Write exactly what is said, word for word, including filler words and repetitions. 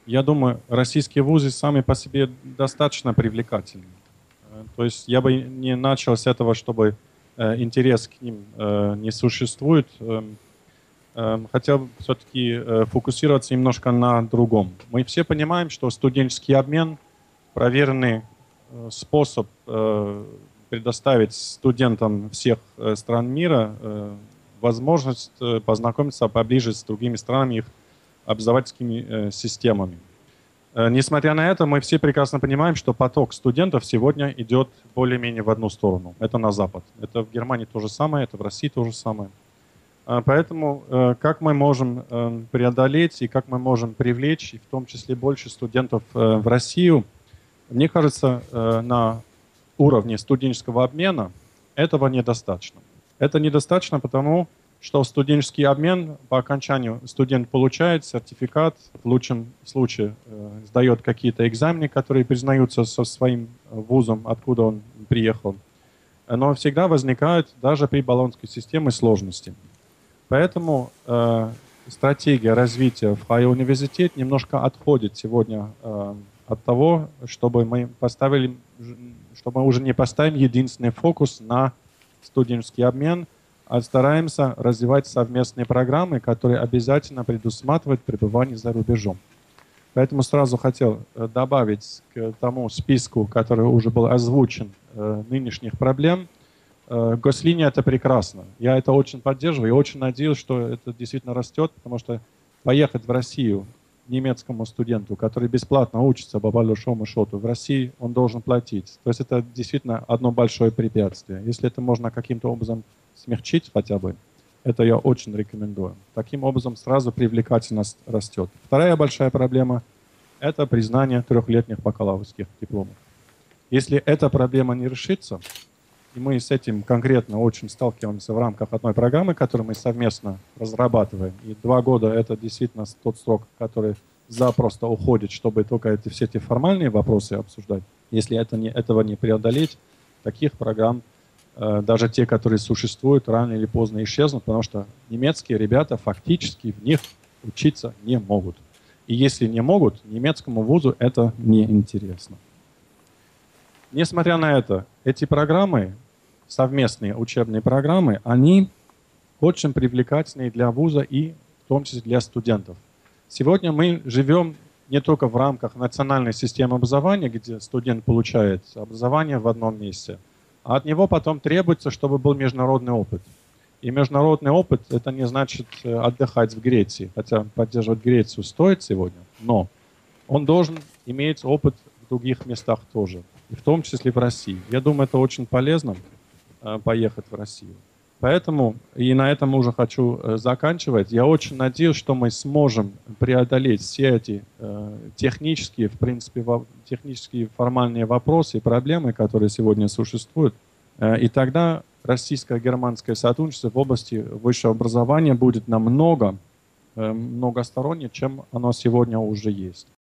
Я думаю, российские вузы сами по себе достаточно привлекательны. Э, То есть я бы не начал с этого, чтобы э, интерес к ним э, не существует. Эм, эм, Хотел все-таки фокусироваться немножко на другом. Мы все понимаем, что студенческий обмен — проверенный э, способ э, предоставить студентам всех э, стран мира э, возможность э, познакомиться поближе с другими странами, их образовательскими э, системами. Э, Несмотря на это, мы все прекрасно понимаем, что поток студентов сегодня идет более-менее в одну сторону. Это на Запад. Это в Германии то же самое, это в России то же самое. А, Поэтому э, как мы можем э, преодолеть и как мы можем привлечь, и в том числе больше студентов э, в Россию, мне кажется, э, на уровне студенческого обмена этого недостаточно. Это недостаточно потому, что студенческий обмен по окончанию студент получает сертификат, в лучшем случае э, сдает какие-то экзамены, которые признаются со своим вузом, откуда он приехал. Но всегда возникают даже при баллонской системе сложности. Поэтому э, стратегия развития в Freie Universität немножко отходит сегодня э, от того, чтобы мы поставили, чтобы мы уже не поставим единственный фокус на студенческий обмен, а стараемся развивать совместные программы, которые обязательно предусматривают пребывание за рубежом. Поэтому сразу хотел э, добавить к тому списку, который уже был озвучен, э, нынешних проблем. Э, Гослиния — это прекрасно. Я это очень поддерживаю и очень надеюсь, что это действительно растет, потому что поехать в Россию немецкому студенту, который бесплатно учится по большому счету, в России он должен платить. То есть это действительно одно большое препятствие. Если это можно каким-то образом смягчить хотя бы, это я очень рекомендую. Таким образом сразу привлекательность растет. Вторая большая проблема — это признание трехлетних бакалаврских дипломов. Если эта проблема не решится, и мы с этим конкретно очень сталкиваемся в рамках одной программы, которую мы совместно разрабатываем. И два года — это действительно тот срок, который запросто уходит, чтобы только эти, все эти формальные вопросы обсуждать. Если это не, этого не преодолеть, таких программ, э, даже те, которые существуют, рано или поздно исчезнут, потому что немецкие ребята фактически в них учиться не могут. И если не могут, немецкому вузу это неинтересно. Несмотря на это, эти программы, совместные учебные программы, они очень привлекательны для вуза и в том числе для студентов. Сегодня мы живем не только в рамках национальной системы образования, где студент получает образование в одном месте, а от него потом требуется, чтобы был международный опыт. И международный опыт — это не значит отдыхать в Греции, хотя поддерживать Грецию стоит сегодня, но он должен иметь опыт в других местах тоже, и в том числе в России. Я думаю, это очень полезно э, поехать в Россию. Поэтому, и на этом уже хочу э, заканчивать, я очень надеюсь, что мы сможем преодолеть все эти э, технические, в принципе, во, технические формальные вопросы и проблемы, которые сегодня существуют, э, и тогда российско-германское сотрудничество в области высшего образования будет намного э, многостороннее, чем оно сегодня уже есть.